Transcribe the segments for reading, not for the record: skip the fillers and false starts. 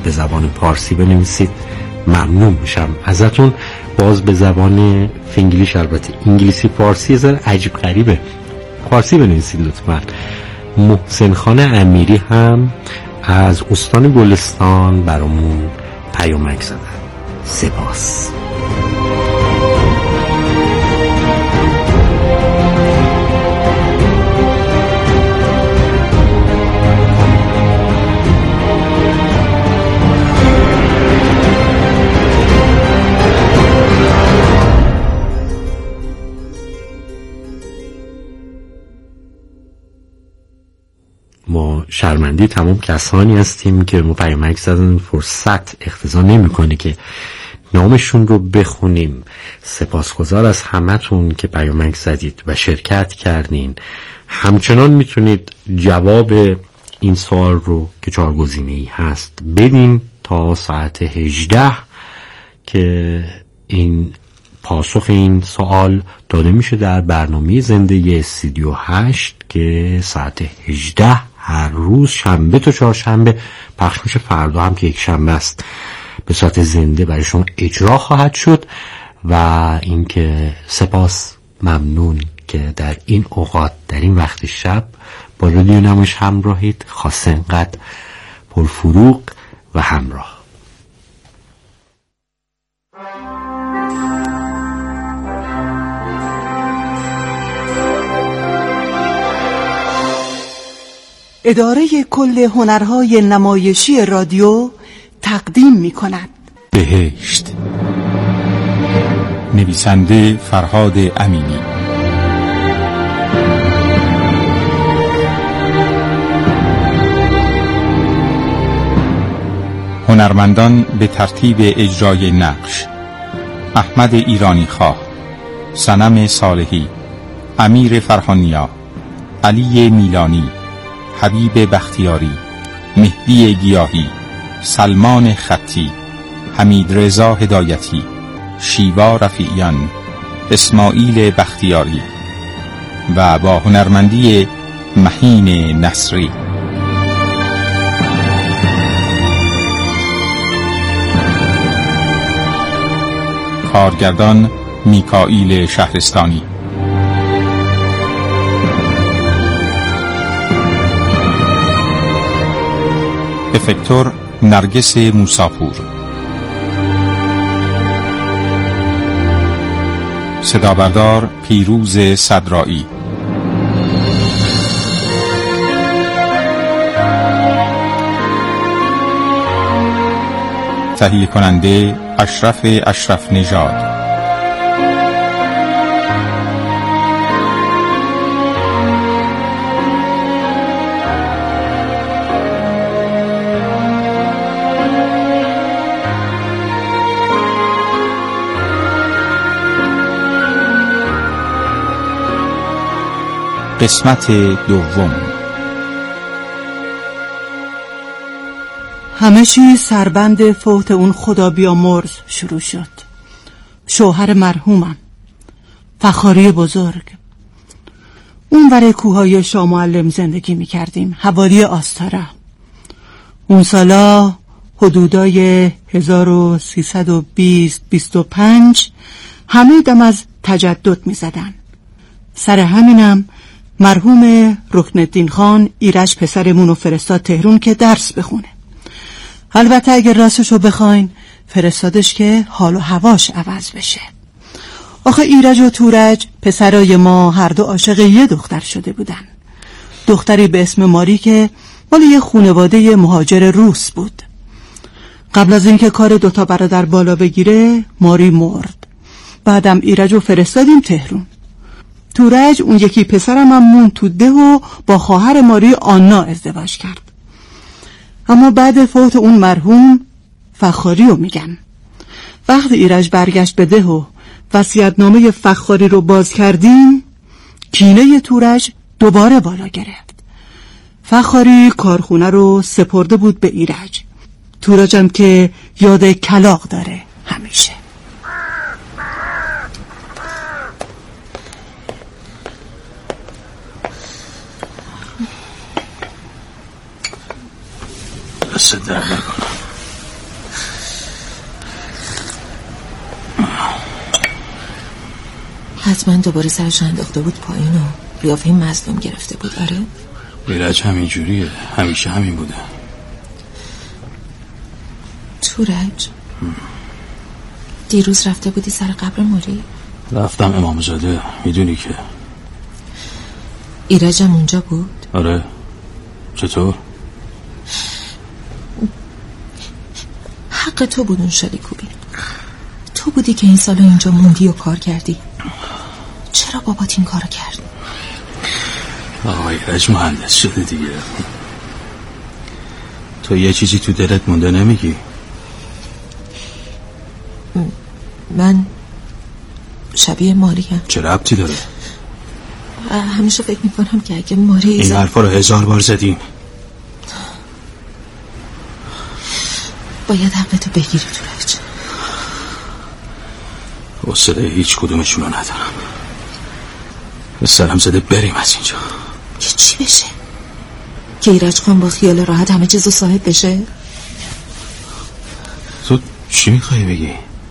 به زبان پارسی بنویسید ممنون میشم ازتون. باز به زبان فینگلیش، البته انگلیسی فارسی یه ذره عجیب غریبه، فارسی بنویسید لطفا. محسن خان امیری هم از استان گلستان برامون پیامک زدن. سپاس. ما شرمنده تمام کسانی هستیم که ما پیامک زدن فرصت اقتضا نمی‌کنه که نامشون رو بخونیم. سپاسگزار از همتون که پیامک زدید و شرکت کردین. همچنان میتونید جواب این سوال رو که 4 گزینه‌ای هست بدین تا ساعت 18 که این پاسخ این سوال داده میشه در برنامه زنده استودیو 8 که ساعت 18 هر روز شنبه تا چهارشنبه پخش میشه. فردا هم که یک شنبه است به صورت زنده برای شما اجرا خواهد شد. و اینکه سپاس، ممنون که در این اوقات، در این وقت شب با رادیو نمایش همراهید. خاصه انقدر پرفروغ و همراه. اداره کل هنرهای نمایشی رادیو تقدیم می کند بهشت. نویسنده فرهاد امینی. هنرمندان به ترتیب اجرای نقش: احمد ایرانی خواه، صنم صالحی، امیر فرهانیا، علی میلانی، حبیب بختیاری، مهدی گیاهی، سلمان خطی، حمید رضا هدایتی، شیوا رفیعیان، اسماعیل بختیاری و با هنرمندی مهین نصری. کارگردان میکائیل شهرستانی. افکتور نرگس موساپور. صدابردار پیروز صدرایی. تهیه کننده اشرف نژاد. قسمت دوم. همه چیز سربند فوت اون خدا بیامرز شروع شد. شوهر مرحومم، فخاری بزرگ. اون ور کوههای شاه معلم زندگی میکردیم، حوالی آستارا. اون سالا حدودای 1320-25 همه دم از تجدد میزدن. سر همینم مرحوم رکنالدین خان ایرج پسرمونو فرستاد تهران که درس بخونه. البته اگر راستشو بخواین فرستادش که حال و هواش عوض بشه. آخه ایرج و تورج پسرای ما هر دو عاشق یه دختر شده بودن. دختری به اسم ماری که مال یه خانواده مهاجر روس بود. قبل از اینکه کار دوتا برادر بالا بگیره ماری مرد. بعدم ایرجو فرستادیم تهران. تورج اون یکی پسرم هم مون تو ده و با خواهر ماری آنا ازدواج کرد. اما بعد فوت اون مرحوم، فخاری رو میگم، وقتی ایرج برگشت به ده و وصیت‌نامه فخاری رو باز کردیم، کینه تورج دوباره بالا گرفت. فخاری کارخونه رو سپرده بود به ایرج. تورجم که یاد کلاغ داره همیشه. دست در نکنم. حتما دوباره سرش انداخته بود پایین و قیافه مظلوم گرفته بود. آره ایرج همین جوریه، همیشه همین بوده. تورج دیروز رفته بودی سر قبر موری؟ رفتم امامزاده، میدونی که. ایرجم اونجا بود؟ آره. چطور؟ حق تو بود اون شالی کوبی. تو بودی که این سالا اینجا موندی و کار کردی. چرا بابات این کارو کرد؟ آقای ایرج مهندس شده دیگه. تو یه چیزی تو دلت مونده نمیگی؟ من شبیه ماریم. چه ربطی داره؟ همیشه فکر میکنم که اگه ماری این حرفا رو 1000 بار زدیم. باید حقتو بگیری تورج. حوصله هیچ کدومشون رو ندارم. به سرم زده بریم از اینجا. که چی بشه؟ که ایرج خان با خیال راحت همه چیزو صاحب بشه؟ تو چی میخوایی بگی؟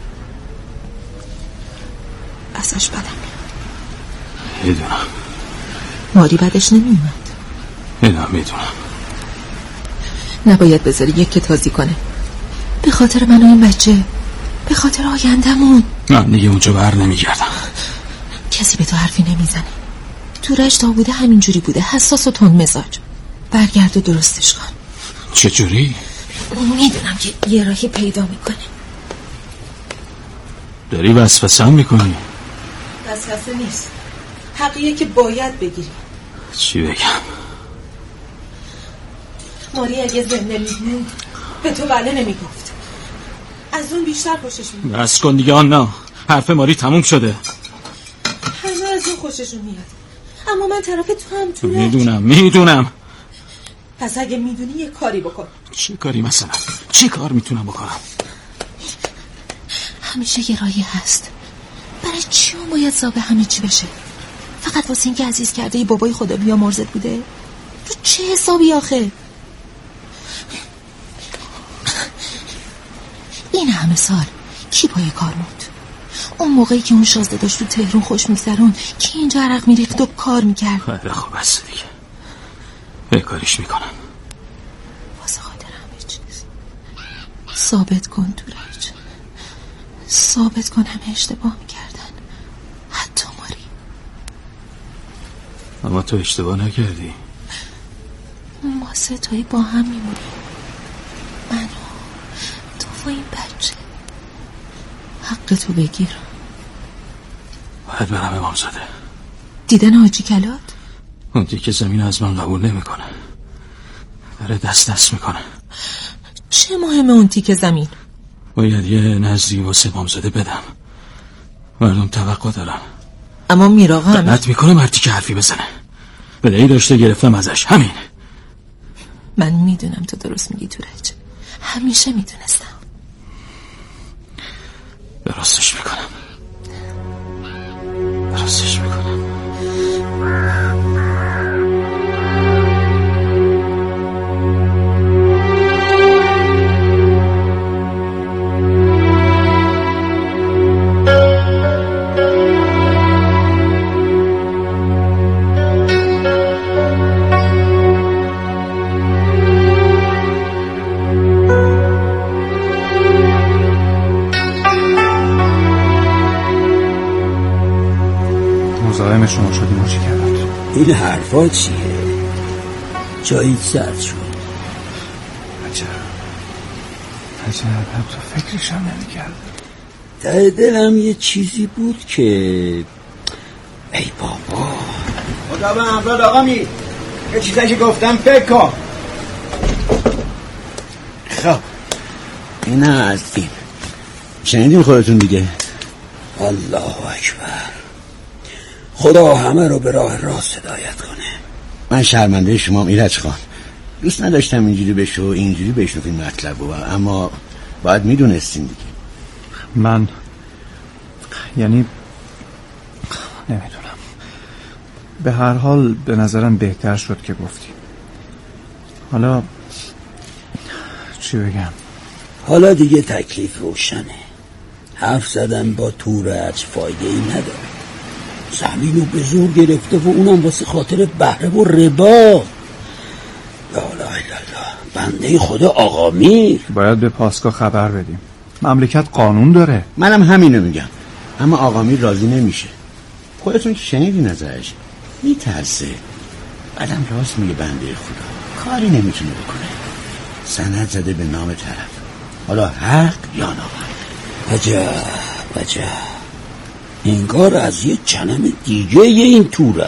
ازش بدم میدونم. ماری بدش نمیومد. میدونم. نباید بذاری یک که تازی کنه. به خاطر من و این بچه، به خاطر آیندمون. من دیگه اونجا بر نمیگردم. کسی به تو حرفی نمیزنه. تورج تا بوده همینجوری بوده، حساس و تند مزاج. برگرد و درستش کن. چجوری؟ میدونم که یه راهی پیدا میکنه. داری وسوسه میکنی؟ وسوسه نیست، حقیقیه که باید بگیری. چی بگم؟ ماری اگه زنده میموند به تو بله نمیگفت. از اون بیشتر خوشش میاد. بس کن دیگه آنا، حرف ماری تموم شده. همه از اون خوششون میاد، اما من طرف تو هم. تو میدونم. پس اگه میدونی یه کاری بکن. چه کاری مثلا؟ چه کار میتونم بکنم؟ همیشه یه راهی هست. برای چی اون باید زابه همه چی بشه؟ فقط واسه این که عزیز کرده ی بابای خدا بیا مرزت بوده؟ تو چه حسابی آخه؟ این همه سال کی پای کار موند؟ اون موقعی که اون شازده داشت تو تهرون خوش میگذرون کی اینجا عرق میریخت و کار میکرد؟ خب بس دیگه، به کاریش میکنم. واسه خاطر همه چیز ثابت کن تورج، ثابت کن همه اشتباه میکردن، حتی ماری. اما تو اشتباه نکردی. ما ستایی با هم میمونیم، من و تو و این بچه. حق تو بگیر. باید برم امامزاده. دیدن حاجی کلات؟ اون تیکه زمین از من قبول نمیکنه، داره دست میکنه. چه مهمه اون تیکه زمین؟ باید یه نظری واسه امامزاده بدم، مردم توقع دارن. اما میراقا هم غلط میکنه مردی که حرفی بزنه. بدهی داشته گرفتم ازش، همین. من میدونم تو درست میگی تورج، همیشه میدونستم. درستش میکنم. مزاحم شما شدیم و چی کردید؟ این حرفا چیه؟ جایی سرد شد. عجب حتی فکرشم نمی‌کردم. ته دلم یه چیزی بود که ای بابا خدا به امراد آقا می یه چیزایی که گفتم فکر کن. خب این از این شنیدین خودتون دیگه. الله اکبر. خدا همه رو به راه راست هدایت کنه. من شرمنده شما ایرج خان، دوست نداشتم اینجوری بشه و اینجوری بشنویم مطلب رو، اما باید میدونستیم دیگه. من یعنی نمیدونم، به هر حال به نظرم بهتر شد که گفتی. حالا چی بگم؟ حالا دیگه تکلیف روشنه. حرف زدن با تورج فایده ای نداره. زمین رو به زور گرفته و اونم واسه خاطر بهره و ربا. لا لا لا، بنده خدا آقا میر. باید به پاسکا خبر بدیم، مملکت قانون داره. منم همینو میگم، اما آقا میر راضی نمیشه. خودتون شنیدین ازش، میترسه. بعدم راست میگه بنده خدا، کاری نمیتونه بکنه. سند زده به نام طرف، حالا حق یا ناحق. عجب انگار از یه چنم دیگه این تورج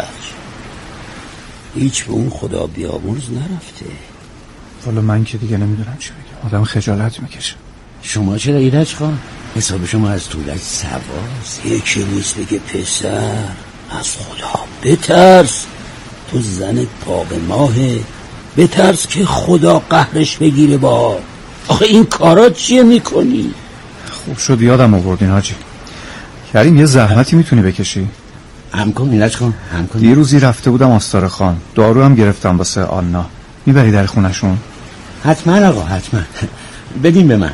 هیچ به اون خدا بیامرز نرفته. والا من که دیگه نمیدونم چی بگم، آدم خجالت میکشه. شما چرا ایرج خان؟ حساب شما از تورج سواست. یکی نیست بگه پسر از خدا بترس، تو زن پا به ماهه، بترس که خدا قهرش بگیره. با آخه این کارا چیه میکنی؟ خوب شد یادم آوردین حاجی. کریم یه زحمتی میتونی بکشی؟ هم کن ایرج خان، هم کن. دیروزی رفته بودم آستار خان، دارو هم گرفتم واسه آنا. میبری در خونشون؟ حتما آقا، حتما. بدین به من.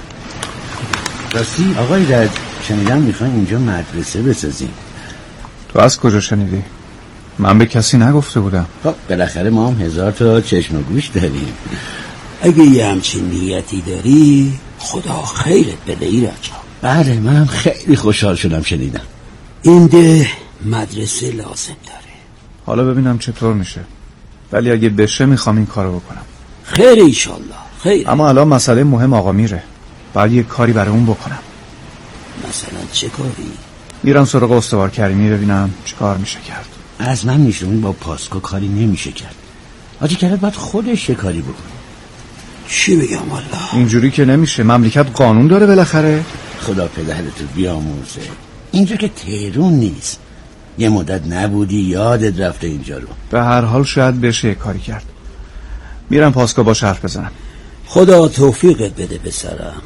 راستی آقا ایرج، شنیدم میخواین اینجا مدرسه بسازین. تو از کجا شنیدی؟ من به کسی نگفته بودم. خب بالاخره ما هم 1000 تا چشم و گوش داریم. اگه یه همچین نیتی داری خدا خیرت بده ایرج. بله منم خیلی خوشحال شدم شنیدم. این ده مدرسه لازم داره. حالا ببینم چطور میشه، ولی اگه بشه میخوام این کارو بکنم. خیر ایشالله خیر. اما الان مسئله مهم آقا میره، باید یه کاری برای اون بکنم. مثلا چه کاری؟ میرم سراغ استوار کریمی ببینم چه کار میشه کرد. از من میشونی با پاسکو کاری نمیشه کرد. حاجی کرد باید خودش یه کاری بکنه. چی بگم والله؟ اینجوری که نمیشه، مملکت قانون داره بالاخره. خدا پدرتو بیامرزه، اینجا که تهرون نیست. یه مدت نبودی یادت رفته اینجا رو. به هر حال شاید بشه یه کاری کرد. میرم پاسکو با حرف بزنم. خدا توفیقت بده پسرم.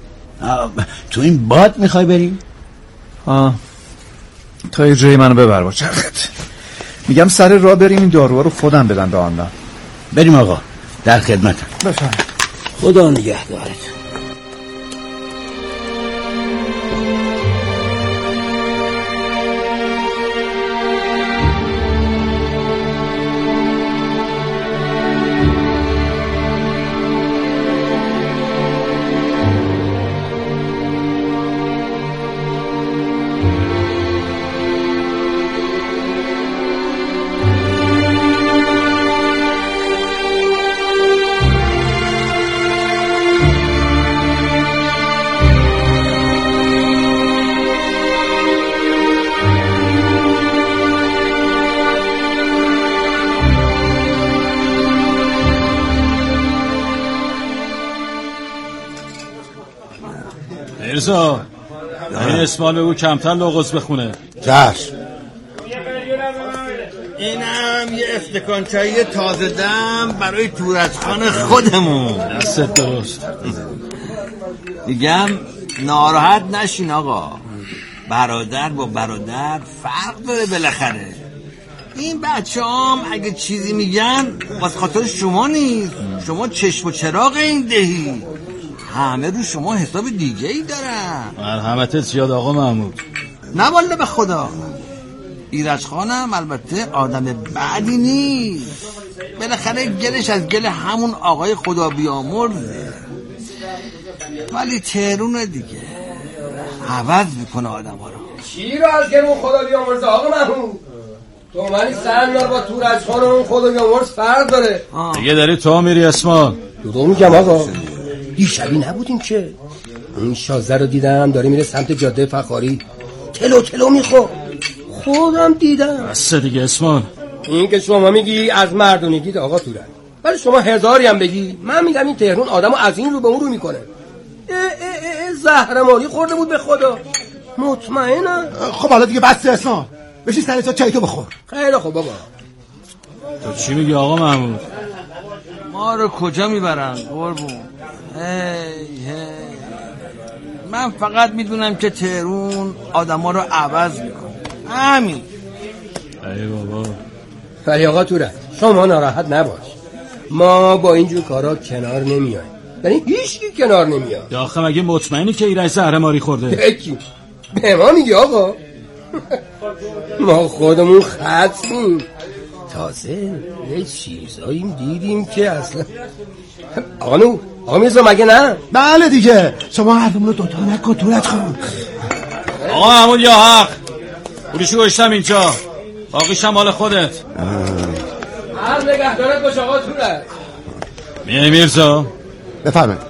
تو این باد میخوای بریم؟ تا یه جایی منو ببر با چرخت. میگم سر راه بریم این داروها رو خودم بدن به آنها. بریم آقا، در خدمتم. بفرمایید. خدا نگهدارت. ارزا این اسمال بگو کمتر لغز بخونه. چشم. اینم یه استکان چایی تازه دم برای تورجخان خودمون. دستت درست. دیگم ناراحت نشین آقا، برادر با برادر فرق داره بالاخره. این بچه هم اگه چیزی میگن واسه خاطر شما نیست، شما چشم و چراغ این دهی، همه رو شما حساب دیگه ای دارن. مرحمتت زیاد آقا محمود. نه والله به خدا، ایرج خانم البته آدم بدی نیست، بالاخره گلش از گل همون آقای خدا بیامرزه، ولی تهرون دیگه عوض میکنه آدم ها رو. چی رو از گل اون خدا بیامرزه آقا محمود؟ تو منی سرنار با تورج خان اون خدا بیامرز فرق داره. دیگه داری تو میری اسمان. دو میگم آقا، دیشبی نبودیم که این شازده رو دیدم داره میره سمت جاده فخاری، تلو میخور، خودم دیدم. بس دیگه اسمان. این که شما میگی از مردونگی آقا تورج، ولی شما هزاری هم بگی من میگم این تهرون آدمو از این رو به اون رو میکنه. زهرماری خورده بود به خدا، مطمئنم. خب حالا دیگه بس اسمان، بشی سر تو چای تو بخور. خیلی خوب بابا. تو چی میگی آقا محمود؟ ما رو کجا میبرن قربون؟ هی من فقط میدونم که تهرون آدما رو عوض میکنه، همین. ای بابا. ولی آقا تورج شما ناراحت نباش، ما با اینجور کارا کنار نمیایم، یعنی هیچکی کنار نمیاد. یا آخه مگه مطمئنی که ایرج زهرماری خورده؟ یکی به ما میگی آقا؟ ما خودمون ختمیم. تازه یه چیزایی دیدیم که اصلا. آقا میرزا مگه نه؟ بله دیگه. شما حرفمون رو دوتا نکن تورج خان. آقا همون یا حق پولشو گشتم اینجا، باقیش هم مال خودت. هر نگهدارت باش آقا تورج. میای میرزا؟ بفرمایید.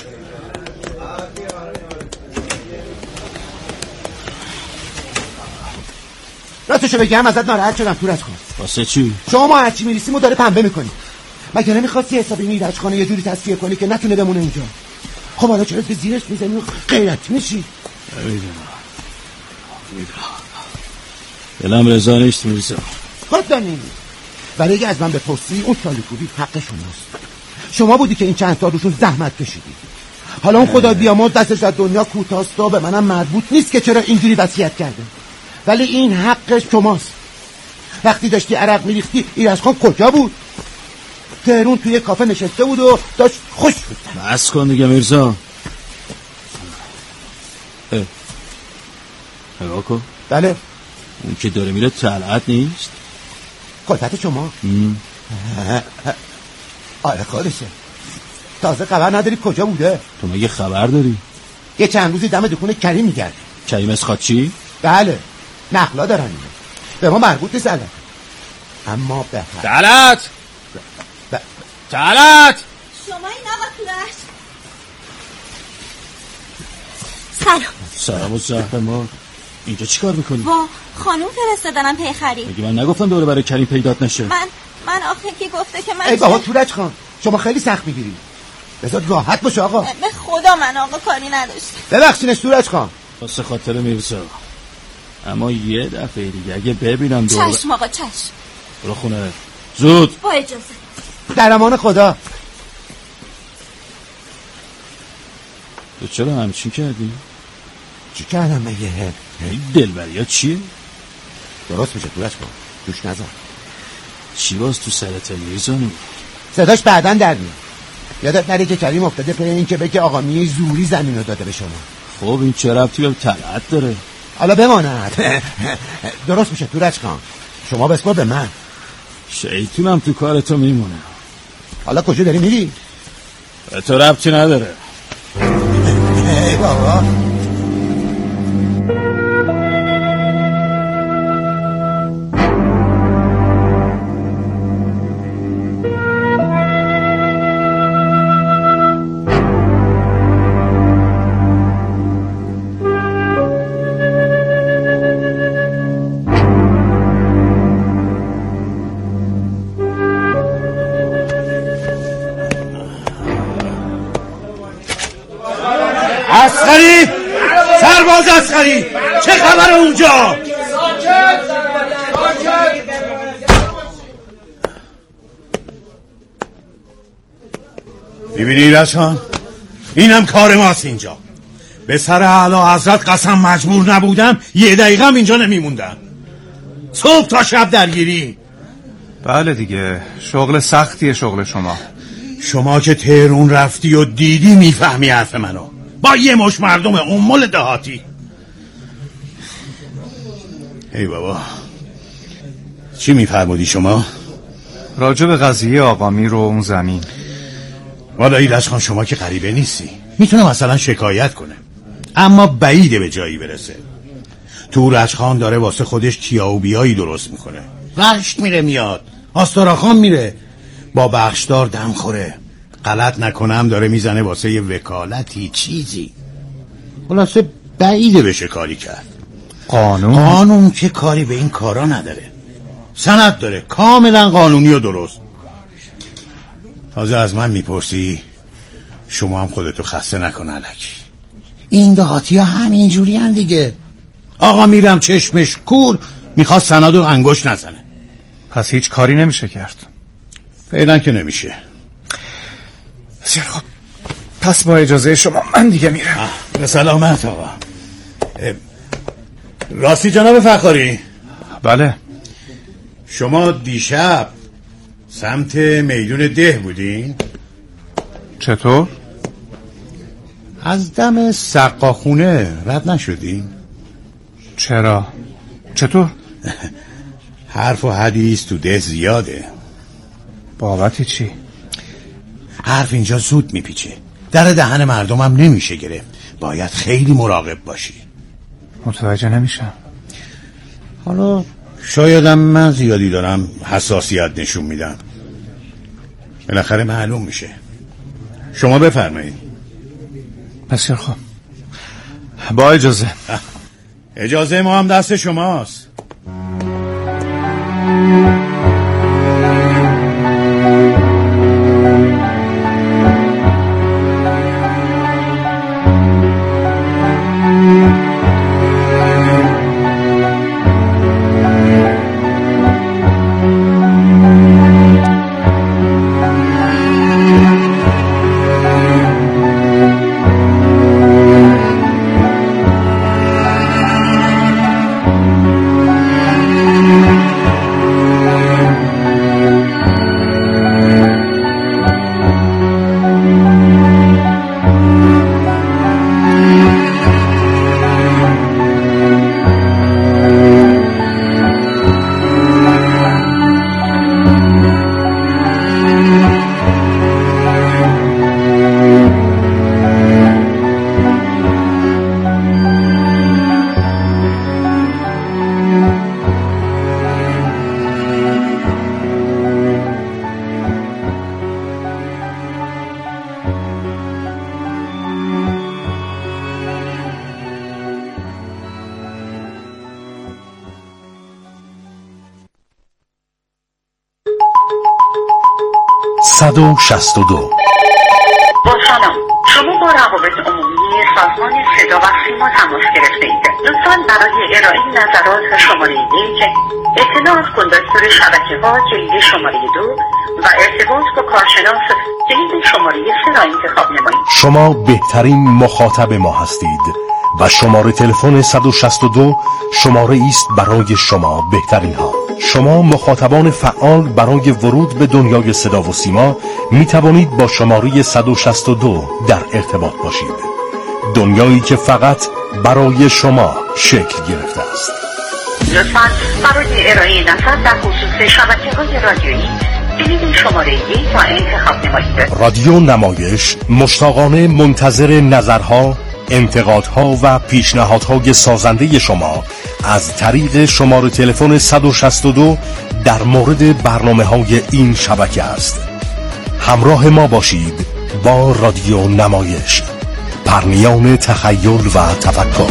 راستشو بگم ازت ناراحت شدم تورج خان. واسه چی؟ شما ما هرچی میریسیم و داره پنبه میکنی. مگه نمیخواستی حساب این ایرج خانه یه جوری تصفیه کنی که نتونه بمونه اینجا؟ خب حالا چرا به زیرش میزنی و غیرتی میشی؟ دلم رضا نیست میرزا. خود دانی ولی اگه از من بپرسی اون سالی خوبی حق شماست. شما بودی که این چند تا روشون زحمت کشیدی. حالا اون خدا بیامرز دستش از دنیا کوتاست و به منم مربوط نیست که چرا اینجوری وصیت کرده، ولی این حق شماست. وقتی داشتی عرق میریختی ایرج خان کجا بود؟ تهرون توی کافه نشسته بود و داشت خوش بود. بس کن دیگه میرزا. نگاه کن. بله. اون که داره میره طلعت نیست؟ کلفت شما؟ آره خودشه. تازه خبر نداری کجا بوده؟ تو مگه خبر داری؟ یه چند روزی دم دکون کریم میگرد. کریم اسخاتچی؟ بله نقلا دارن اینه. به ما مربوط نیست الان. اما به طلعت طلعت شما این آقا تورج. سلام. سلام و زهر ما. اینجا چی کار میکنی؟ وا خانوم فرستادنم پیخری. مگه من نگفتم دوره برای کریم پیدات نشه؟ من آخه که گفته که من ای بابا تورج خان شما خیلی سخت میگیری. بذار راحت باشه آقا. به خدا من آقا کاری نداشت. ببخشینش تورج خان. واسه خاطر میرزا. اما یه دفعه دیگه اگه ببینم دوره. چشم آقا چشم. برو خونه زود. با اجازه. در امان خدا. تو چرا همچین کردی؟ چی کردم مگه؟ این دلبریا چیه؟ درست میشه تورج خان. دوش نذار. چی باز تو سرت میرزانو؟ صداش بعداً در میاد. یادت نره که کریم افتاده پی این که بگه آقا می زوری زمین رو داده به شما. خب این چه ربطی به طلعت داره؟ حالا بماند. درست میشه تورج خان. شما بسپار به من. شیطونم تو کارتو میمونه. حالا کجا داری میری؟ به تو ربطی نداره. ای بابا. عسکری سرباز عسکری چه خبر اونجا؟ میبینی ایرج خان اینم کار ماست اینجا. به سر اعلی حضرت قسم مجبور نبودم یه دقیقه هم اینجا نمیموندم. صبح تا شب درگیری. بله دیگه شغل سختیه شغل شما. شما که تهرون رفتی و دیدی میفهمی حرف منو. با یه مش مردم امول دهاتی. ای بابا چی میفرمودی شما؟ راجع به قضیه آقا میر و اون زمین. والا ایرج خان شما که غریبه نیستی. میتونه مثلا شکایت کنه اما بعیده به جایی برسه. تورج خان داره واسه خودش کیا و بیایی درست میکنه. رشت میره میاد، آستاراخان میره، با بخشدار دم خوره. غلط نکنم داره میزنه واسه یه وکالتی چیزی. خلاصه بعیده بشه کاری کرد. قانون که کاری به این کارا نداره. سند داره کاملا قانونی و درست. تازه از من میپرسی شما هم خودتو خسته نکن الکی. این دهاتی ها همینجوری هم دیگه. آقا میرم چشمش کور میخواد سند و انگوش نزنه. پس هیچ کاری نمیشه کرد. فعلا که نمیشه. بسیار خب پس با اجازه شما من دیگه میرم. به سلامت آقا. راستی جناب فخاری؟ بله. شما دیشب سمت میدون ده بودین؟ چطور؟ از دم سقاخونه رد نشدین؟ چرا؟ چطور؟ حرف و حدیث تو ده زیاده. بابت چی؟ حرف اینجا زود میپیچه، در دهن مردمم نمیشه گرفت، باید خیلی مراقب باشی. متوجه نمیشم. حالا شایدم من زیادی دارم حساسیت نشون میدم، بالاخره معلوم میشه. شما بفرمایید. بسیار خوب، با اجازه. اجازه ما هم دست شماست. با سلام، شما با روابط عمومی سازمان صدا و سیما تماس گرفته اید. لطفاً برای ارائه نظرات شماره 1 اطلاعات کن دستور شبکه‌ها جلد شماره 2 و ارتباط با کارشناس جلد شماره 3 را انتخاب نمایید. شما بهترین مخاطب ما هستید و شماره تلفن 162 شماره است برای شما بهترین ها. شما مخاطبان فعال برای ورود به دنیای صدا و سیما می توانید با شماره 162 در ارتباط باشید. دنیایی که فقط برای شما شکل گرفته است. لطفاً برای ارائه نظر در خصوص شبکه‌های رادیویی جلد شماره 1 را انتخاب نمایید. رادیو نمایش مشتاقانه منتظر نظرها، انتقادها و پیشنهادهای سازنده شما از طریق شماره تلفن 162 در مورد برنامه‌های این شبکه است. همراه ما باشید با رادیو نمایش، پرنیان تخیل و تفکر.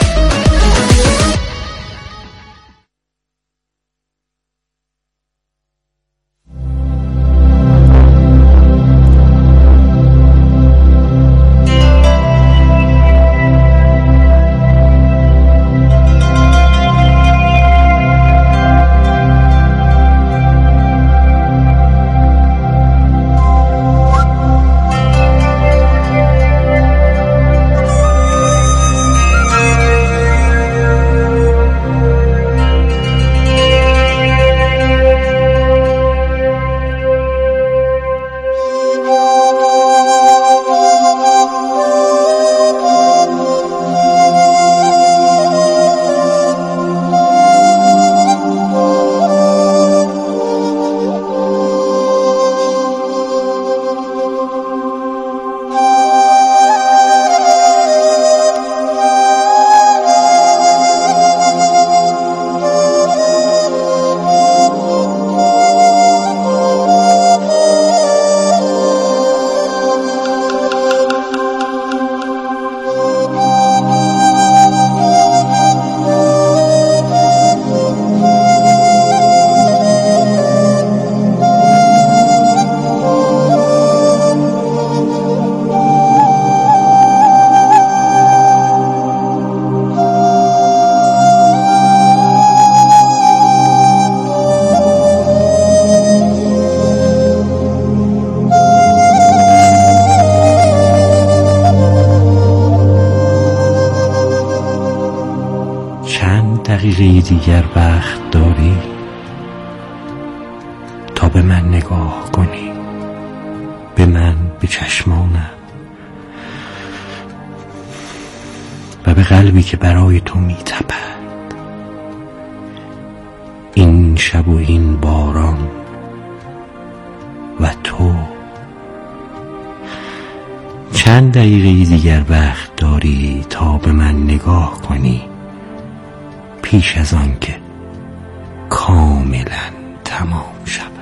دقیقه دیگر وقت داری تا به من نگاه کنی، به من، به چشمانم و به قلبی که برای تو میتپد. شب و این باران و تو. چند دقیقه دیگر وقت داری تا به من نگاه کنی پیش از آن که کاملا تمام شود.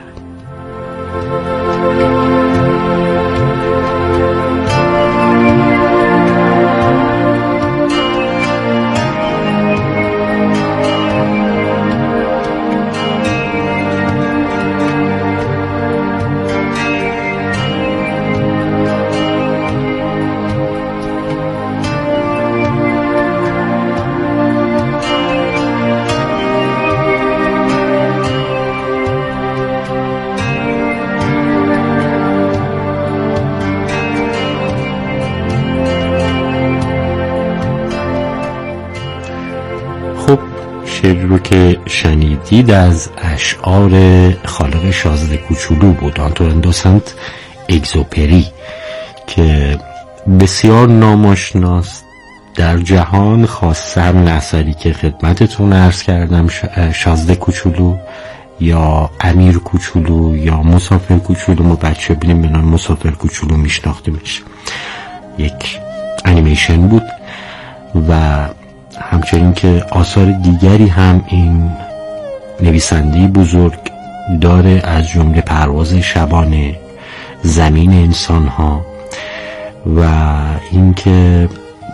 شعری رو که شنیدید از اشعار خالق شازده کوچولو بود، آنتوان دو سنت اگزوپری، که بسیار ناماشناست در جهان، خاصه هم اثری که خدمتتون عرض کردم، شازده کوچولو یا امیر کوچولو یا مسافر کوچولو. ما بچه بینیم به نام مسافر کوچولو میشناختیمش. یک انیمیشن بود و همچنین که آثار دیگری هم این نویسنده بزرگ داره، از جمله پرواز شبانه، زمین انسان ها، و اینکه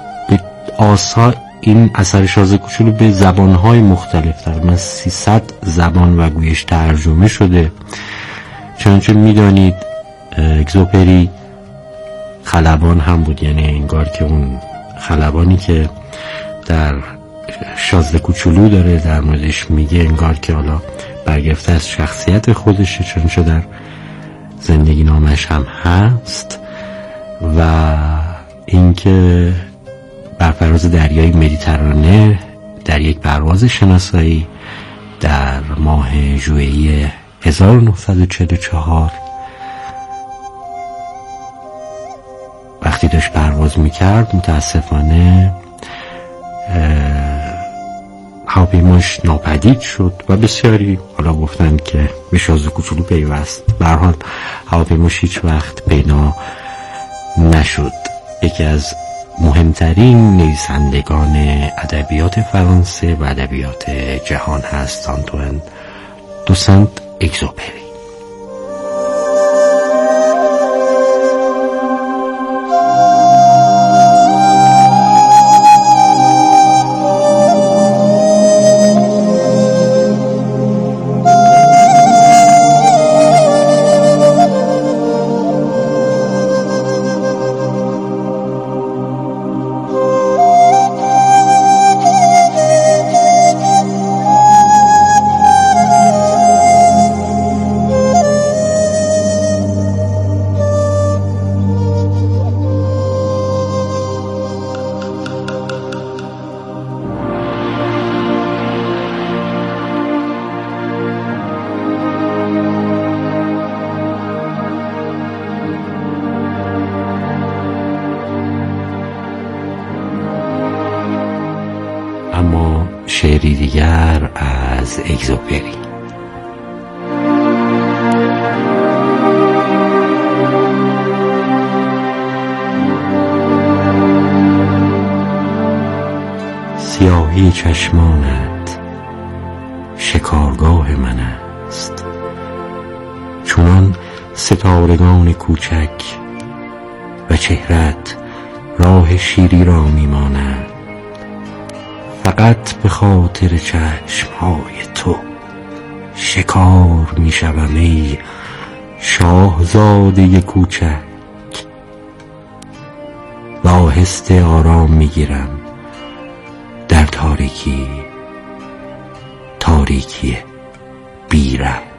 این اثر شازده کوچولو به زبانهای مختلف تقریبا 300 زبان و گویش ترجمه شده. چنانچه میدانید اگزوپری خلبان هم بود، یعنی انگار که اون خلبانی که در شازده کوچولو داره در موردش میگه انگار که حالا برگرفته از شخصیت خودشه، چون در زندگی نامش هم هست. و اینکه بر فراز دریای مدیترانه در یک پرواز شناسایی در ماه ژوئیه 1944 وقتی داشت پرواز میکرد متاسفانه هواپیماش ناپدید شد و بسیاری حالا گفتن که به شازده کوچولو پیوست. به هر حال هواپیماش هیچ وقت پیدا نشد. یکی از مهمترین نویسندگان ادبیات فرانسه و ادبیات جهان هست آنتوان دو سنت اگزوپری. اما شعری دیگر از اگزوپری. سیاهی چشمانت شکارگاه من است، چونان ستارگان کوچک و چهرت راه شیری را میماند. فقط به خاطر چشمهای تو شکار میشوم ای شاهزاده کوچک، و آهسته آرام میگیرم در تاریکی بی‌ره.